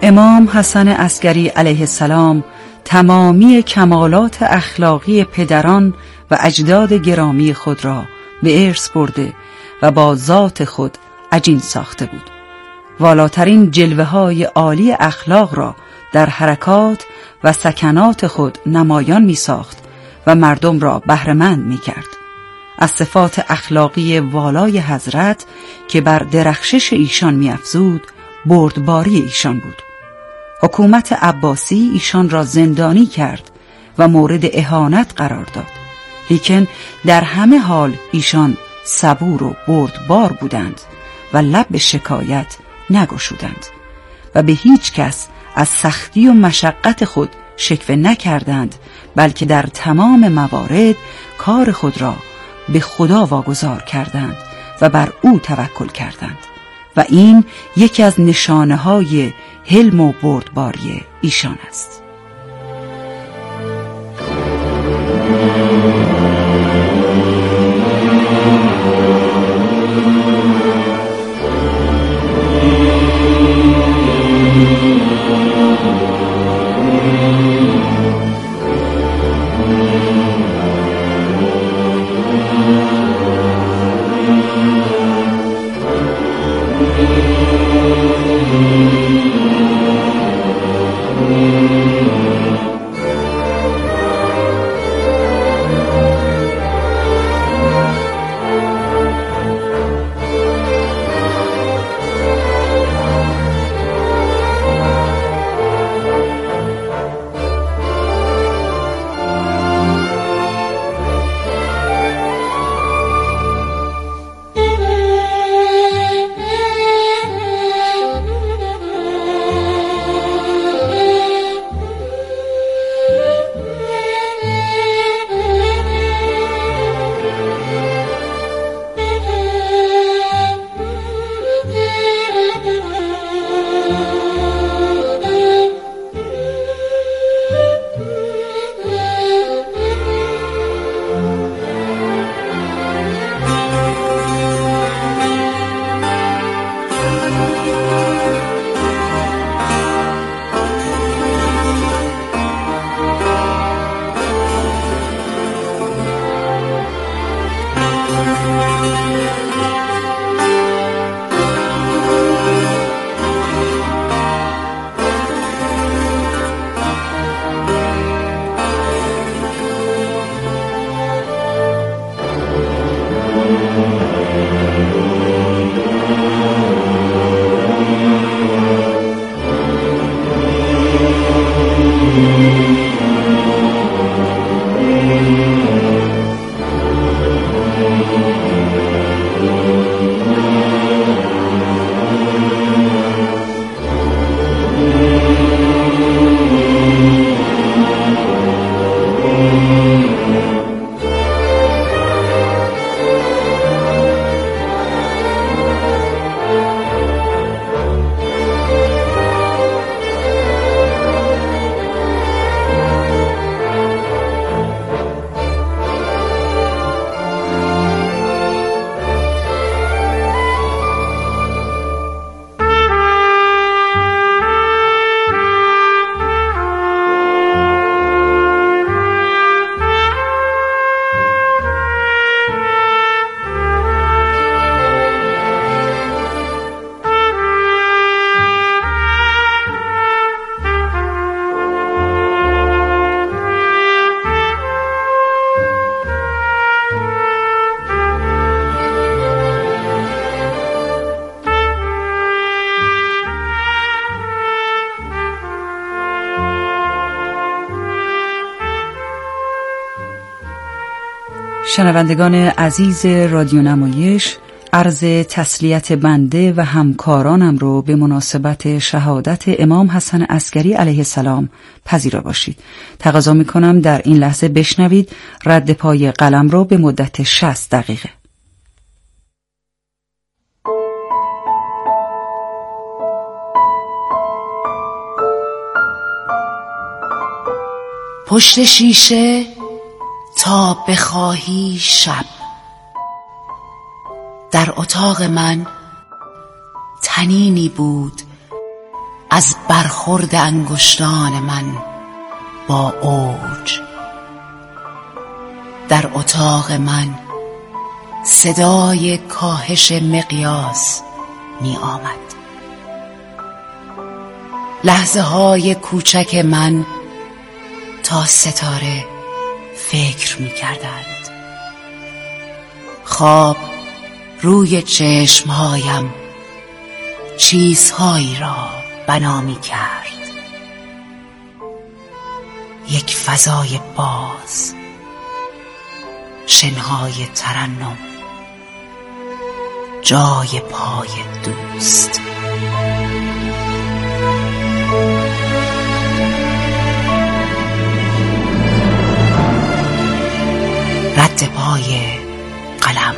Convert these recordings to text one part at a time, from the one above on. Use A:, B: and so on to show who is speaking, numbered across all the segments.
A: امام حسن عسکری علیه السلام تمامی کمالات اخلاقی پدران و اجداد گرامی خود را به ارث برده و با ذات خود عجین ساخته بود. والاترین جلوه‌های عالی اخلاق را در حرکات و سکنات خود نمایان می ساخت و مردم را بهره‌مند می کرد. از صفات اخلاقی والای حضرت که بر درخشش ایشان می افزود، بردباری ایشان بود. حکومت عباسی ایشان را زندانی کرد و مورد اهانت قرار داد، لیکن در همه حال ایشان صبور و بردبار بودند و لب به شکایت نگشودند و به هیچ کس از سختی و مشقت خود شکوه نکردند، بلکه در تمام موارد کار خود را به خدا واگذار کردند و بر او توکل کردند و این یکی از نشانه‌های حلم و بردباری ایشان است. شنوندگان عزیز رادیو نمایش، عرض تسلیت بنده و همکارانم رو به مناسبت شهادت امام حسن عسکری علیه السلام پذیرا باشید. تقاضا می‌کنم در این لحظه بشنوید رد پای قلم رو به مدت 60 دقیقه.
B: پشت شیشه تا بخواهی شب، در اتاق من تنینی بود از برخورد انگشتان من با اوج. در اتاق من صدای کاهش مقیاس می آمد. لحظه های کوچک من تا ستاره فکر می کردند. خواب روی چشمهایم چیزهایی را بنا می کرد. یک فضای باز، شنهای ترنم، جای پای دوست. رد پای قلم.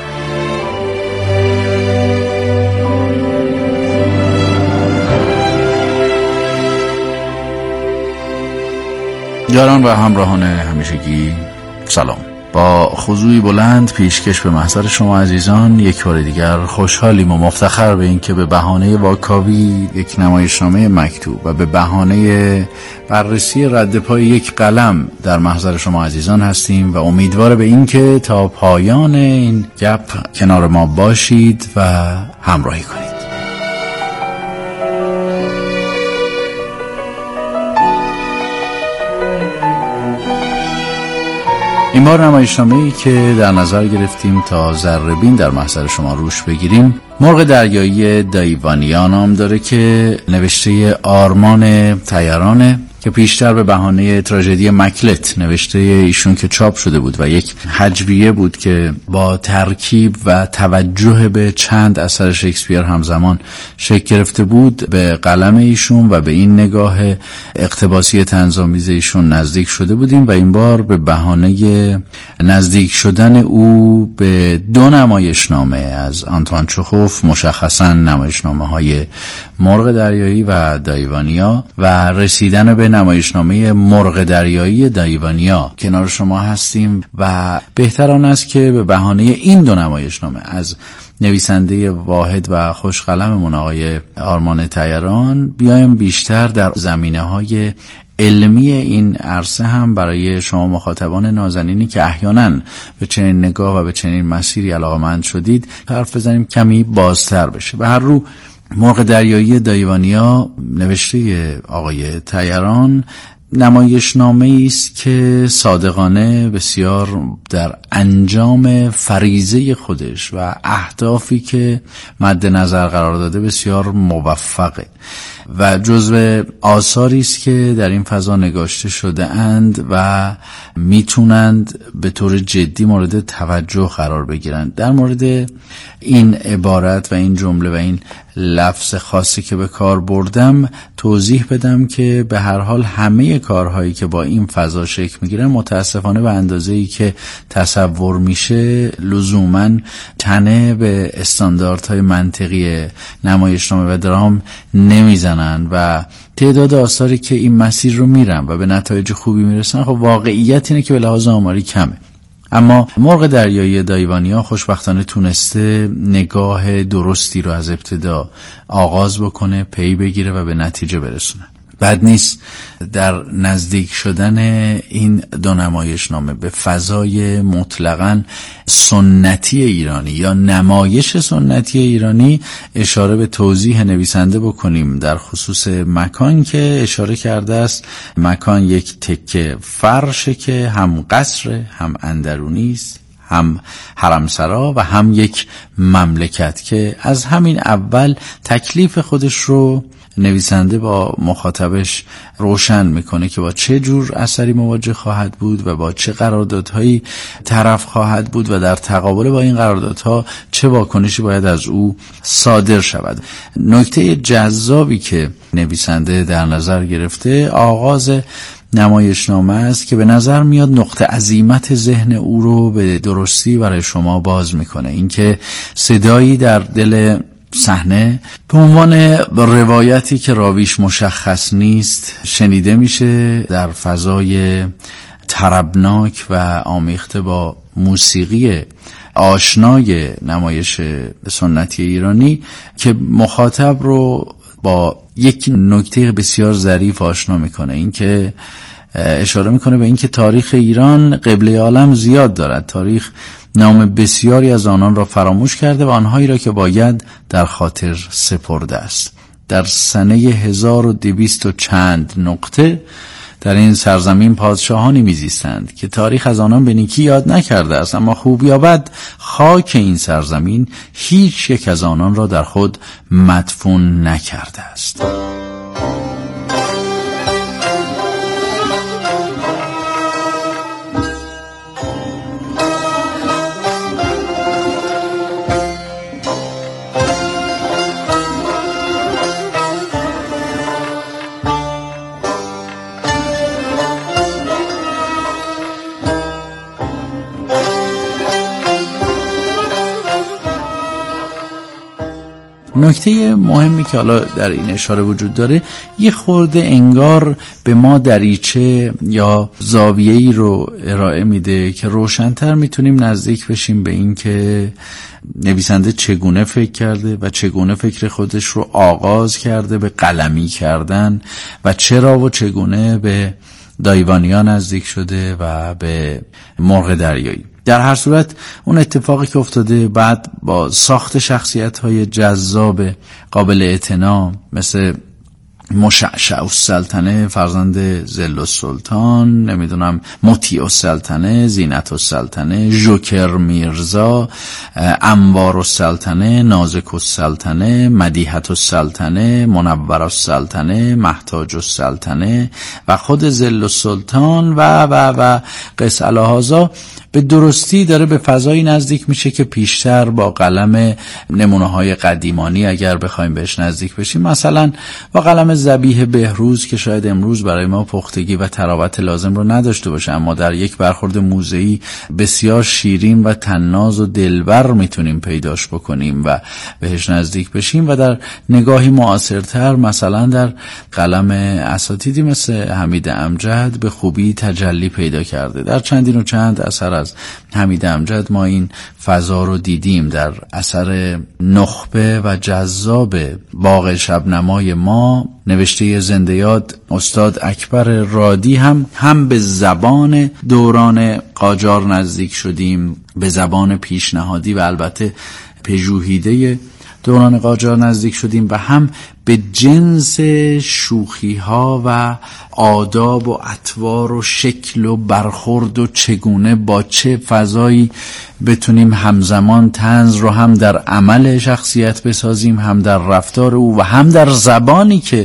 C: یاران و همراهان همیشگی سلام. با خضوعی بلند پیشکش به محضر شما عزیزان یک بار دیگر خوشحالیم و مفتخر به این که به بهانه واکاوی یک نمایشنامه مکتوب و به بهانه بررسی رد پای یک قلم در محضر شما عزیزان هستیم و امیدوار به این که تا پایان این گپ کنار ما باشید و همراهی کنید. این بار نمایشنامه‌ای که در نظر گرفتیم تا ذره‌بین در محضر شما روش بگیریم مرغ دریایی دایوانیا نام داره که نوشته آرمان طیرانه که پیشتر به بهانه تراژدی مکلت نوشته ایشون که چاپ شده بود و یک هجویه بود که با ترکیب و توجه به چند اثر شکسپیر همزمان شکل گرفته بود به قلم ایشون و به این نگاه اقتباسی طنزآمیز ایشون نزدیک شده بودیم و این بار به بهانه نزدیک شدن او به دو نمایشنامه از آنتوان چخوف، مشخصا نمایشنامه‌های مرغ دریایی و دایوانیا و رسیدن به نمایشنامه مرغ دریایی دایوانیا کنار شما هستیم و بهتر آن است که به بهانه این دو نمایشنامه از نویسنده واحد و خوشقلممون آقای آرمان طیران بیایم بیشتر در زمینه‌های علمی این عرصه هم برای شما مخاطبان نازنینی که احیانا به چنین نگاه و به چنین مسیری علاقه‌مند شدید حرف بزنیم کمی بازتر بشه. به هر رو مرغ دریایی دایوانیا نوشته آقای طیران نمایشنامه‌ای است که صادقانه بسیار در انجام فریضه خودش و اهدافی که مد نظر قرار داده بسیار موفقه و جزو آثاری است که در این فضا نگاشته شده اند و میتونند به طور جدی مورد توجه قرار بگیرند. در مورد این عبارت و این جمله و این لفظ خاصی که به کار بردم توضیح بدم که به هر حال همه کارهایی که با این فضا شکل میگیرن متاسفانه به اندازه‌ای که تصور میشه لزوماً تنه به استانداردهای منطقی نمایشنامه و درام نمیزنن و تعداد آثاری که این مسیر رو میرن و به نتایج خوبی میرسن خب واقعیت اینه که به لحاظ آماری کمه. اما مرغ دریایی دایوانیا خوشبختانه تونسته نگاه درستی رو از ابتدا آغاز بکنه، پی بگیره و به نتیجه برسونه. بد نیست در نزدیک شدن این دو نمایشنامه به فضای مطلقاً سنتی ایرانی یا نمایش سنتی ایرانی اشاره به توضیح نویسنده بکنیم در خصوص مکان که اشاره کرده است. مکان یک تکه فرشه که هم قصر، هم اندرونی است، هم حرمسرا و هم یک مملکت که از همین اول تکلیف خودش رو نویسنده با مخاطبش روشن میکنه که با چه جور اثری مواجه خواهد بود و با چه قراردادهایی طرف خواهد بود و در تقابل با این قراردادها چه واکنشی باید از او صادر شود. نکته جذابی که نویسنده در نظر گرفته آغاز نمایشنامه است که به نظر میاد نقطه عزیمت ذهن او رو به درستی برای شما باز میکنه. اینکه صدایی در دل صحنه به عنوان روایتی که راویش مشخص نیست شنیده میشه در فضای طربناک و آمیخته با موسیقی آشنای نمایش سنتی ایرانی که مخاطب رو با یک نکته بسیار ظریف آشنا میکنه، این که اشاره میکنه به این که تاریخ ایران قبله عالم زیاد دارد. تاریخ نام بسیاری از آنان را فراموش کرده و آنهایی را که باید در خاطر سپرده است. در سنه 1200 و چند نقطه در این سرزمین پادشاهانی میزیستند که تاریخ از آنان به نیکی یاد نکرده است، اما خوب یا بد خاک این سرزمین هیچ یک از آنان را در خود مدفون نکرده است. نکته مهمی که حالا در این اشاره وجود داره، یه خورده انگار به ما دریچه یا زاویه‌ای رو ارائه میده که روشن‌تر میتونیم نزدیک بشیم به این که نویسنده چگونه فکر کرده و چگونه فکر خودش رو آغاز کرده به قلمی کردن و چرا و چگونه به دایوانیا نزدیک شده و به مرغ دریایی. در هر صورت اون اتفاقی که افتاده بعد با ساخت شخصیت‌های جذاب قابل اعتنا مثل مشعشع السلطنه فرزند ذل السلطان، نمیدونم مطیع السلطنه، زینت السلطنه، جوکر میرزا، انوار السلطنه، نازک السلطنه، مدیحت السلطنه، منور السلطنه، محتاج السلطنه و خود ذل السلطان و قیس الهازا به درستی داره به فضایی نزدیک میشه که پیشتر با قلم نمونه‌های قدیمانی اگر بخوایم بهش نزدیک بشیم، مثلا با قلم ذبیح بهروز که شاید امروز برای ما پختگی و تراوت لازم رو نداشته باشه، اما در یک برخورد موزه‌ای بسیار شیرین و طناز و دلبر میتونیم پیداش بکنیم و بهش نزدیک بشیم، و در نگاهی معاصرتر مثلا در قلم اساتیدی مثل حمید امجد به خوبی تجلی پیدا کرده. در چندین و چند اثر از حمید امجد ما این فضا رو دیدیم. در اثر نخبه و جذاب باغ شبنمای ما نوشته زنده یاد استاد اکبر رادی هم به زبان دوران قاجار نزدیک شدیم، به زبان پیشنهادی و البته پژوهیده دوران قاجار نزدیک شدیم، و هم به جنس شوخی ها و آداب و اطوار و شکل و برخورد و چگونه با چه فضایی بتونیم همزمان طنز رو هم در عمل شخصیت بسازیم، هم در رفتار او و هم در زبانی که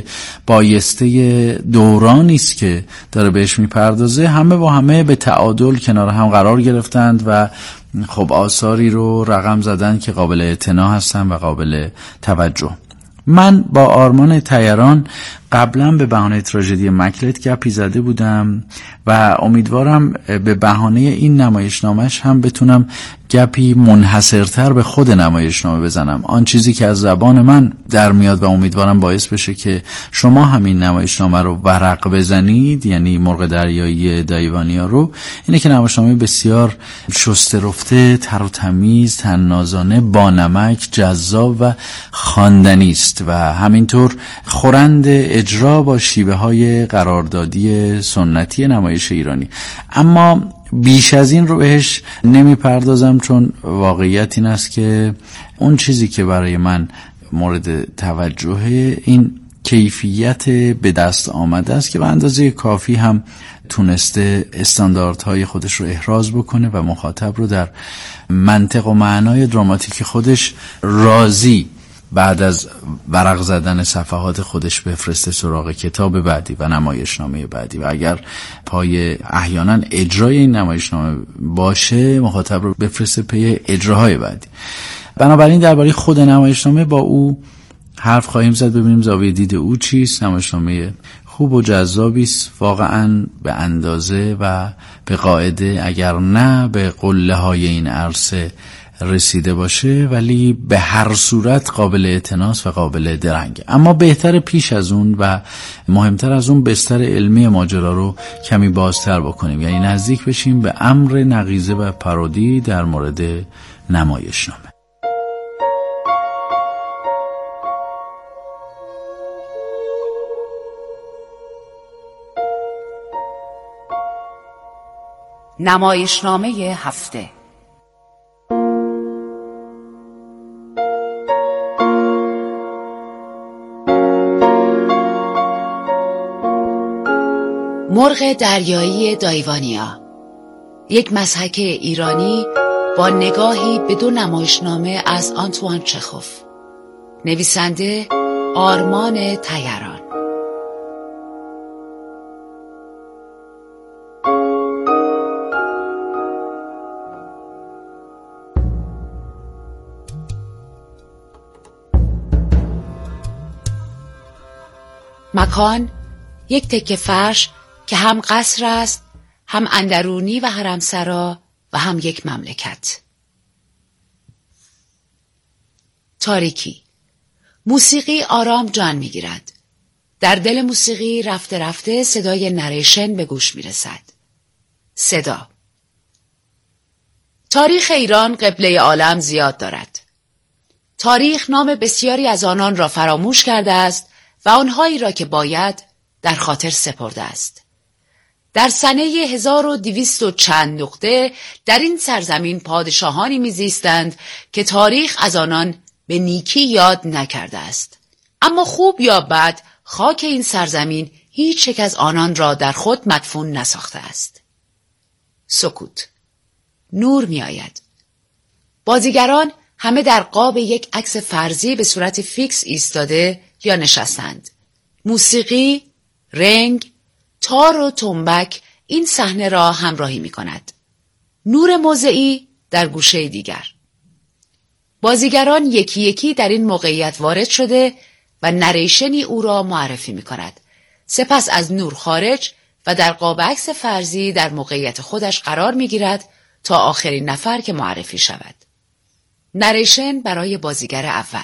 C: بایسته دورانی است که داره بهش میپردازه، همه با همه به تعادل کنار هم قرار گرفتند و خب آثاری رو رقم زدن که قابل اعتنا هستن و قابل توجه. من با آرمان طیران قبلا به بهانه تراژدی مکلت گپی زده بودم و امیدوارم به بهانه این نمایشنامش هم بتونم گپی منحصرتر به خود نمایشنامه بزنم، آن چیزی که از زبان من در میاد، و امیدوارم باعث بشه که شما همین نمایشنامه رو ورق بزنید، یعنی مرغ دریایی دایوانیا رو. اینه که نمایشنامه بسیار شسته رفته، تر و تمیز، طنازانه، با نمک، جذاب و خواندنی است و همینطور خورند اجرا با شیوه های قراردادی سنتی نمایش ایرانی. اما بیش از این رو بهش نمی پردازم، چون واقعیت این است که اون چیزی که برای من مورد توجه این کیفیت به دست آمده است که به اندازه کافی هم تونسته استانداردهای خودش رو احراز بکنه و مخاطب رو در منطق و معنای دراماتیک خودش راضی بعد از ورق زدن صفحات خودش بفرسته سراغ کتاب بعدی و نمایشنامه بعدی، و اگر پای احیانا اجرای این نمایشنامه باشه مخاطب رو بفرسته پی اجراهای بعدی. بنابراین درباره خود نمایشنامه با او حرف خواهیم زد، ببینیم زاویه دید او چیست. نمایشنامه خوب و جذابی است واقعا به اندازه و به قاعده، اگر نه به قله های این عرصه رسیده باشه، ولی به هر صورت قابل اعتناس و قابل درنگ. اما بهتر پیش از اون و مهمتر از اون بستر علمی ماجرا رو کمی بازتر بکنیم، یعنی نزدیک بشیم به امر نقیضه و پارودی در مورد نمایشنامه.
B: نمایشنامه هفته. مرغ دریایی دایوانیا، یک مضحک ایرانی با نگاهی به دو نمایشنامه از آنتوان چخوف. نویسنده آرمان طیران. مکان یک تکه فرش که هم قصر است، هم اندرونی و حرمسرا و هم یک مملکت. تاریکی. موسیقی آرام جان میگیرد. در دل موسیقی رفته رفته صدای نریشن به گوش میرسد. صدا. تاریخ ایران قبله عالم زیاد دارد. تاریخ نام بسیاری از آنان را فراموش کرده است و آنهایی را که باید در خاطر سپرده است. در سنه 1200 و چند نقطه در این سرزمین پادشاهانی میزیستند که تاریخ از آنان به نیکی یاد نکرده است. اما خوب یا بد خاک این سرزمین هیچ یک از آنان را در خود مدفون نساخته است. سکوت. نور می آید. بازیگران همه در قاب یک عکس فرضی به صورت فیکس ایستاده یا نشستند. موسیقی، رنگ، تار و تنبک این صحنه را همراهی می کند. نور موضعی در گوشه دیگر. بازیگران یکی یکی در این موقعیت وارد شده و نریشنی او را معرفی می کند. سپس از نور خارج و در قاب عکس فرضی در موقعیت خودش قرار می گیرد تا آخرین نفر که معرفی شود. نریشن برای بازیگر اول.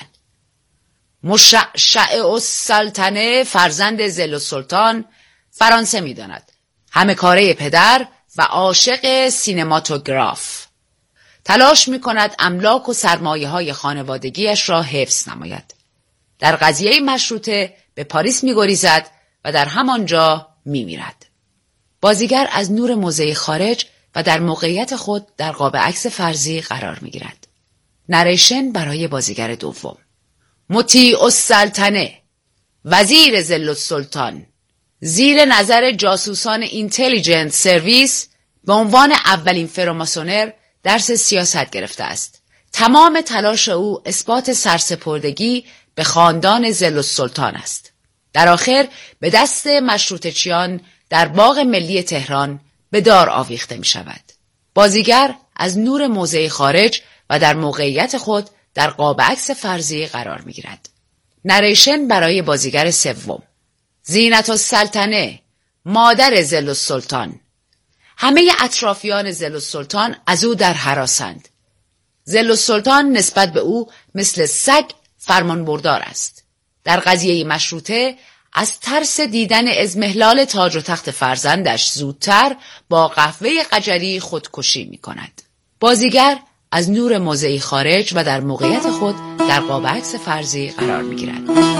B: مشعشع السلطنه فرزند ظل السلطان، فرانسه می داند. همه کاره پدر و عاشق سینماتوگراف. تلاش می کند املاک و سرمایه های خانوادگیش را حفظ نماید. در قضیه مشروطه به پاریس می گریزد و در همانجا می میرد. بازیگر از نور موضعی خارج و در موقعیت خود در قاب عکس فرضی قرار می گیرد. نریشن برای بازیگر دوم. مطیع السلطنه، وزیر ظل السلطان، زیر نظر جاسوسان اینتلیجنت سرویس به عنوان اولین فراماسونر درس سیاست گرفته است. تمام تلاش او اثبات سرسپردگی به خاندان ظل السلطان است. در آخر به دست مشروطه‌چیان در باغ ملی تهران به دار آویخته می شود. بازیگر از نور موضعی خارج و در موقعیت خود در قاب عکس فرضی قرار می گیرد. نریشن برای بازیگر سوم. زینت السلطنه، مادر ظل السلطان. همه اطرافیان ظل السلطان از او در هراسند. ظل السلطان نسبت به او مثل سگ فرمانبردار است. در قضیه مشروطه از ترس دیدن اضمحلال تاج و تخت فرزندش زودتر با قهوه قجری خودکشی می کند. بازیگر از نور موضعی خارج و در موقعیت خود در قاب عکس فرضی قرار می گیرد.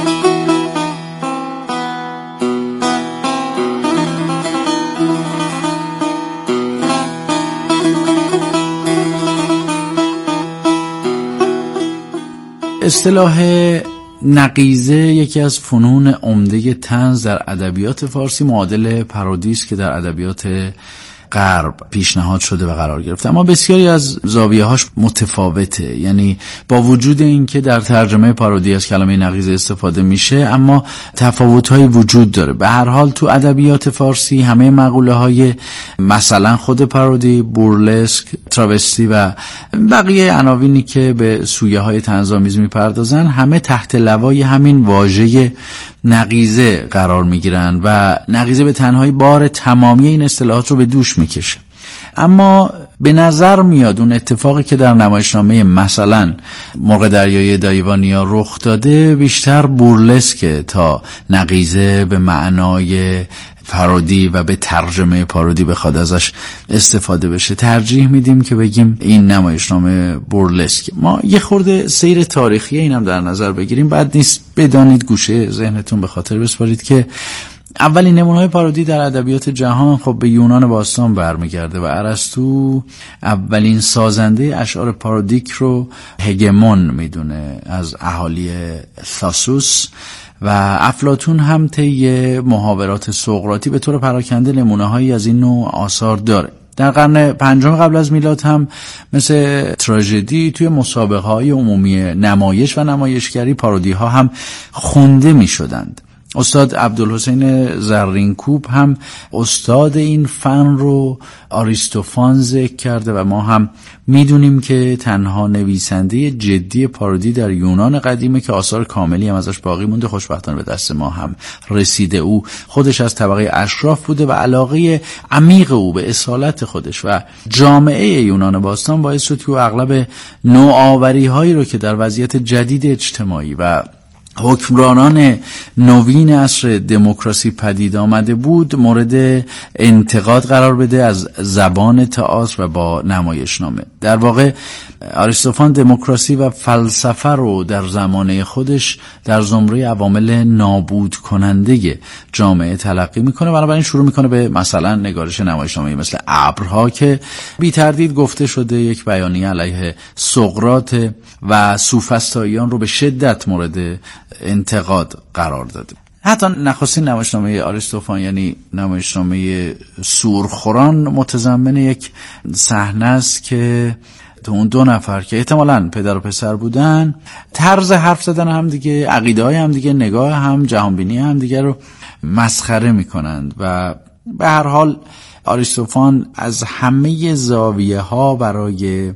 C: اصطلاح نقیضه یکی از فنون عمده طنز در ادبیات فارسی معادل پارودی است که در ادبیات غرب پیشنهاد شده و قرار گرفته، اما بسیاری از زاویه‌هاش متفاوته. یعنی با وجود اینکه در ترجمه پارودی از کلمه نقیضه استفاده میشه، اما تفاوت‌هایی وجود داره. به هر حال تو ادبیات فارسی همه مقوله‌های مثلا خود پارودی، بورلسک، تراوستی و بقیه عناوینی که به سویه‌های طنزآمیز میپردازن همه تحت لوای همین واژه نقیضه قرار میگیرن و نقیضه به تنهایی بار تمامی این اصطلاحات رو به دوش میکشه. اما به نظر میاد اون اتفاقی که در نمایشنامه مثلا مرغ دریایی دایوانیا رخ داده بیشتر بورلسکه تا نقیضه به معنای پارودی و به ترجمه پارودی بخواد ازش استفاده بشه. ترجیح میدیم که بگیم این نمایشنامه بورلسک. ما یه خورده سیر تاریخی اینم در نظر بگیریم. بعد نیست بدانید گوشه ذهنتون به خاطر بسپارید که اولین نمونه‌های پارودی در ادبیات جهان خب به یونان باستان برمیگرده و ارسطو اولین سازنده اشعار پارودیک رو هگمون میدونه از اهالی ثاسوس و افلاطون هم طی محاورات سقراطی به طور پراکنده نمونه‌هایی از این نوع آثار داره. در قرن پنجم قبل از میلاد هم مثل تراژدی توی مسابقه‌های عمومی نمایش و نمایشگری پارودی‌ها هم خونده می‌شدند. استاد عبدالحسین زرینکوب هم استاد این فن رو آریستوفان ذکر کرده و ما هم میدونیم که تنها نویسنده جدی پارودی در یونان قدیمه که آثار کاملی هم ازش باقی مونده، خوشبختانه به دست ما هم رسیده. او خودش از طبقه اشراف بوده و علاقه عمیق او به اصالت خودش و جامعه یونان باستان باعث شد که او اغلب نوآوری هایی رو که در وضعیت جدید اجتماعی و حکمرانان نوین عصر دموکراسی پدید آمده بود مورد انتقاد قرار بده از زبان تئاتر و با نمایشنامه. در واقع آریستوفان دموکراسی و فلسفه رو در زمانه خودش در زمره عوامل نابود کننده جامعه تلقی میکنه، بنابراین شروع میکنه به مثلا نگارش نمایشنامه‌ای مثل ابرها که بی تردید گفته شده یک بیانیه علیه سقراط و سوفسطائیان رو به شدت مورد انتقاد قرار داده. حتی نخستین نمایشنامه آریستوفان یعنی نمایشنامه سورخوران متضمن یک صحنه است که اون دو نفر که احتمالاً پدر و پسر بودن طرز حرف زدن هم دیگه، عقیده های هم دیگه، نگاه هم، جهانبینی هم دیگه رو مسخره میکنند و به هر حال آریستوفان از همه زاویه ها برای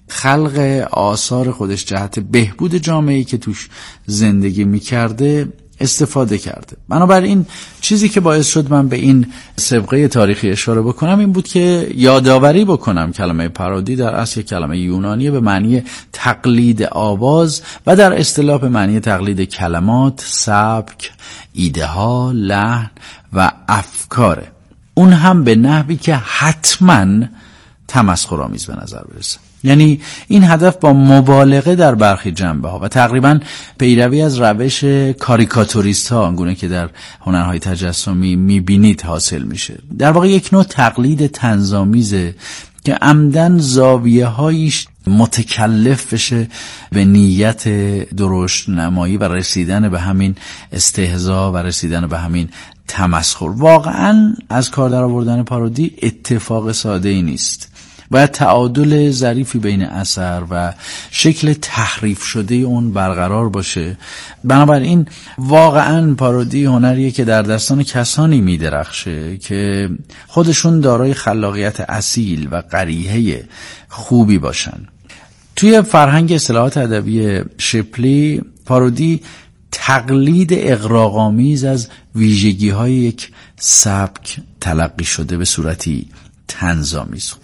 C: خلق آثار خودش جهت بهبود جامعه‌ای که توش زندگی میکرده استفاده کرده. بنابراین چیزی که باعث شد من به این سابقه تاریخی اشاره بکنم این بود که یادآوری بکنم کلمه پارودی در اصل کلمه یونانی به معنی تقلید آواز و در اصطلاح به معنی تقلید کلمات، سبک، ایده ها، لحن و افکاره. اون هم به نحوی که حتماً تمسخرآمیز به نظر برسه. یعنی این هدف با مبالغه در برخی جنبه ها و تقریبا پیروی از روش کاریکاتوریست ها آنگونه که در هنرهای تجسمی میبینید حاصل میشه. در واقع یک نوع تقلید طنزآمیزه که عمدن زاویه هایش متکلف بشه به نیت درشت نمایی و رسیدن به همین استهزا و رسیدن به همین تمسخر. واقعا از کار در آوردن پارودی اتفاق ساده ای نیست. باید تعادل ظریفی بین اثر و شکل تحریف شده اون برقرار باشه. بنابراین واقعا پارودی هنریه که در دستان کسانی میدرخشه که خودشون دارای خلاقیت اصیل و قریحه خوبی باشن. توی فرهنگ اصطلاحات ادبی شپلی پارودی تقلید اغراق‌آمیز از ویژگی‌های یک سبک تلقی شده به صورتی طنزآمیز.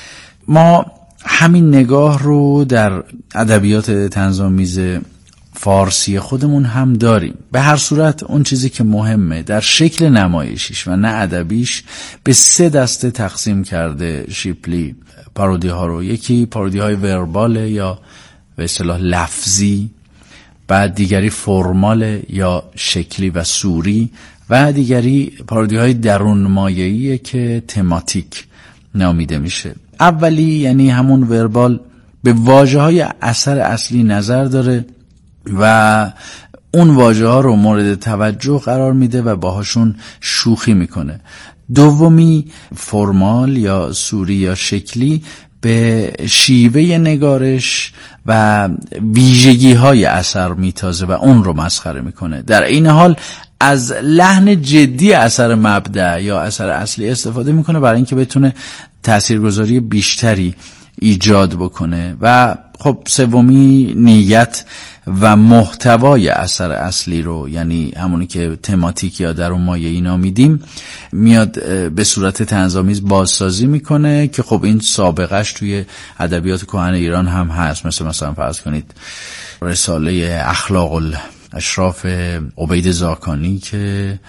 C: ما همین نگاه رو در ادبیات طنزآمیز فارسی خودمون هم داریم. به هر صورت اون چیزی که مهمه در شکل نمایشیش و نه ادبیش به 3 دسته تقسیم کرده شیپلی پارودی ها رو. یکی پارودی های وربال یا به اصطلاح لفظی، بعد دیگری فرمال یا شکلی و صوری و دیگری پارودی های درون مایه‌ای که تماتیک نامیده میشه. اولی یعنی همون وربال به واژه‌های اثر اصلی نظر داره و اون واژه‌ها رو مورد توجه قرار میده و باهاشون شوخی میکنه. دومی فرمال یا صوری یا شکلی به شیوه نگارش و ویژگی‌های اثر میتازه و اون رو مسخره میکنه. در این حال از لحن جدی اثر مبدأ یا اثر اصلی استفاده میکنه برای اینکه بتونه تاثیرگذاری بیشتری ایجاد بکنه. و خب سومی نیت و محتوای اثر اصلی رو، یعنی همونی که تماتیک یا درون مایه‌ای نامیدیم، میاد به صورت طنزآمیز بازسازی میکنه که خب این سابقهش توی ادبیات کهن ایران هم هست. مثلا فرض کنید رساله اخلاق الاشراف عبید زاکانی که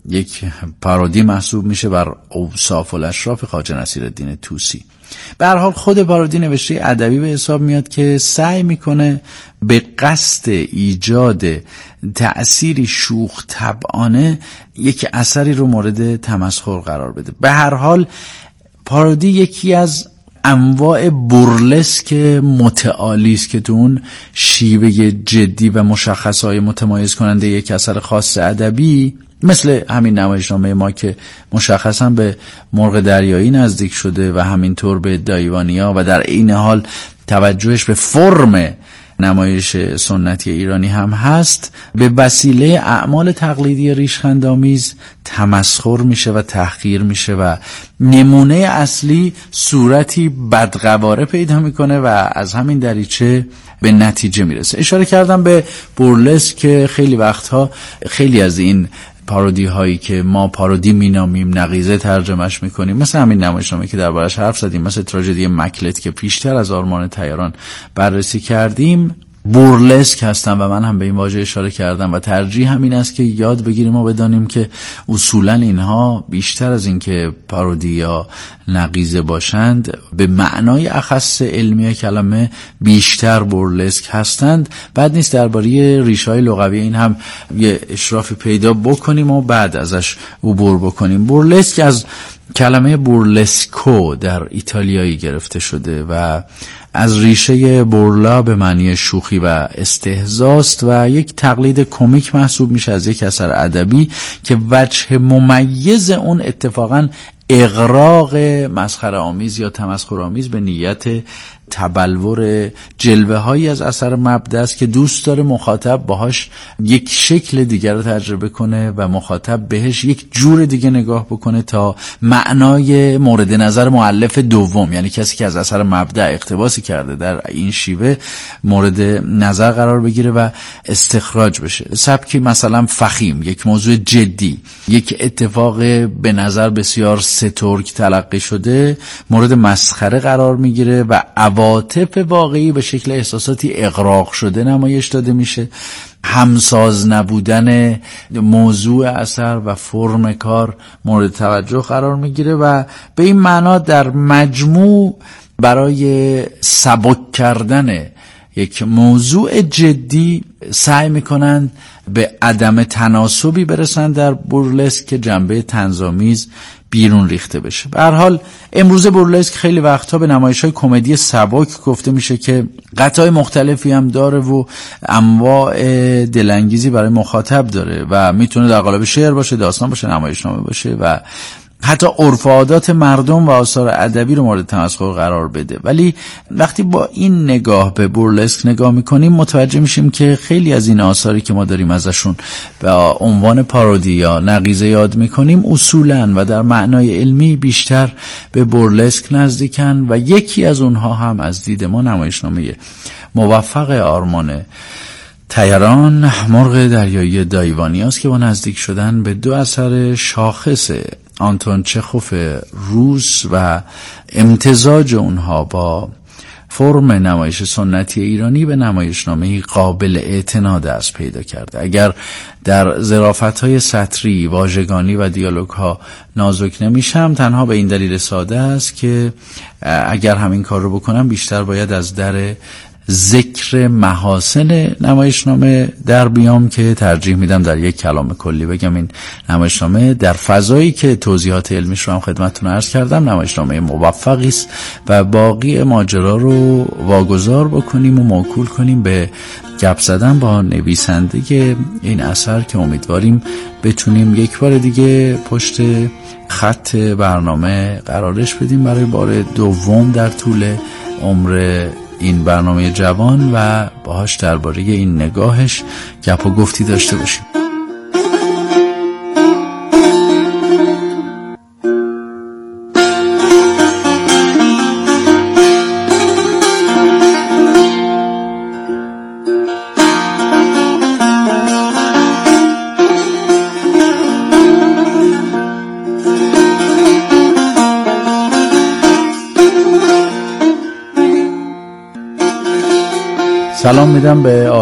C: یک پارودی محسوب میشه بر اوصاف الاشراف خواجه نصیرالدین طوسی. به هر حال خود پارودی نوشته ادبی به حساب میاد که سعی میکنه به قصد ایجاد تأثیری شوخ طبعانه یک اثری رو مورد تمسخر قرار بده. به هر حال پارودی یکی از انواع بورلسک متعالی است که تو اون شیوه جدی و مشخصهای متمایز کننده یک اثر خاص ادبی، مثل همین نمایشنامه ما که مشخصا به مرغ دریایی نزدیک شده و همینطور به دایوانیا و در این حال توجهش به فرم نمایش سنتی ایرانی هم هست، به وسیله اعمال تقلیدی ریشخندآمیز تمسخر میشه و تحقیر میشه و نمونه اصلی صورتی بدقواره پیدا میکنه و از همین دریچه به نتیجه میرسه. اشاره کردم به بورلسک که خیلی وقتها خیلی از این پارودی هایی که ما پارودی مینامیم نقیضه ترجمهش میکنیم، مثل همین نمایشنامه که دربارش حرف زدیم، مثل تراژدی مکلت که پیشتر از آرمان طیران بررسی کردیم، بورلسک هستن و من هم به این واژه اشاره کردم و ترجیح همین است که یاد بگیریم و بدانیم که اصولا اینها بیشتر از این که پارودی یا نقیضه باشند به معنای اخص علمی کلمه بیشتر بورلسک هستند. بعد نیست درباره ریشه‌های لغوی این هم یه اشرافی پیدا بکنیم و بعد ازش عبور بکنیم. بورلسک از کلمه بورلسکو در ایتالیایی گرفته شده و از ریشه بورلا به معنی شوخی و استهزاست و یک تقلید کمیک محسوب میشه از یک اثر ادبی که وجه ممیز اون اتفاقاً اغراق مسخره آمیز یا تمسخر آمیز به نیت تبلور جلوه هایی از اثر مبدأ است که دوست داره مخاطب باهاش یک شکل دیگر رو تجربه کنه و مخاطب بهش یک جور دیگه نگاه بکنه تا معنای مورد نظر مؤلف دوم، یعنی کسی که از اثر مبدأ اقتباسی کرده در این شیوه مورد نظر قرار بگیره و استخراج بشه. سبکی مثلا فخیم، یک موضوع جدی، یک اتفاق به نظر بسیار سترگ تلقی شده مورد مسخره قرار میگیره و عواطف واقعی به شکل احساساتی اغراق شده نمایش داده میشه. همساز نبودن موضوع اثر و فرم کار مورد توجه قرار میگیره و به این معنا در مجموع برای سبک کردن یک موضوع جدی سعی میکنند به عدم تناسبی برسند در بورلسک که جنبه طنزآمیز بیرون ریخته بشه. به هر حال امروز بورلسک خیلی وقتها به نمایش‌های کمدی سبک گفته میشه که قطعای مختلفی هم داره و انواع دلانگیزی برای مخاطب داره و میتونه در قالب شعر باشه، داستان باشه، نمایشنامه باشه و حتی عرف و عادات مردم و آثار ادبی رو مورد تمسخر قرار بده. ولی وقتی با این نگاه به بورلسک نگاه میکنیم متوجه میشیم که خیلی از این آثاری که ما داریم ازشون به عنوان پارودی یا نقیضه یاد میکنیم اصولاً و در معنای علمی بیشتر به بورلسک نزدیکن و یکی از اونها هم از دید ما نمایشنامه موفق آرمان طیران مرغ دریایی دایوانیا است که با نزدیک شدن به دو اثر شاخص آنتون چخوف روس و امتزاج اونها با فرم نمایش سنتی ایرانی به نمایشنامه‌ای قابل اعتناد است پیدا کرده. اگر در ظرافت‌های سطری، واژگانی و دیالوگ‌ها نازک نمیشم تنها به این دلیل ساده است که اگر همین کار رو بکنم بیشتر باید از در ذکر محاسن نمایشنامه در بیام که ترجیح میدم در یک کلام کلی بگم این نمایشنامه در فضایی که توضیحات علمیش رو هم خدمتتون عرض کردم نمایشنامه موفقی است و باقی ماجرا رو واگذار بکنیم و موکول کنیم به گپ زدن با نویسنده این اثر که امیدواریم بتونیم یک بار دیگه پشت خط برنامه قرارش بدیم برای بار دوم در طول عمر این برنامه جوان و باهاش درباره این نگاهش گپ و گفتی داشته باشیم. سلام میدم به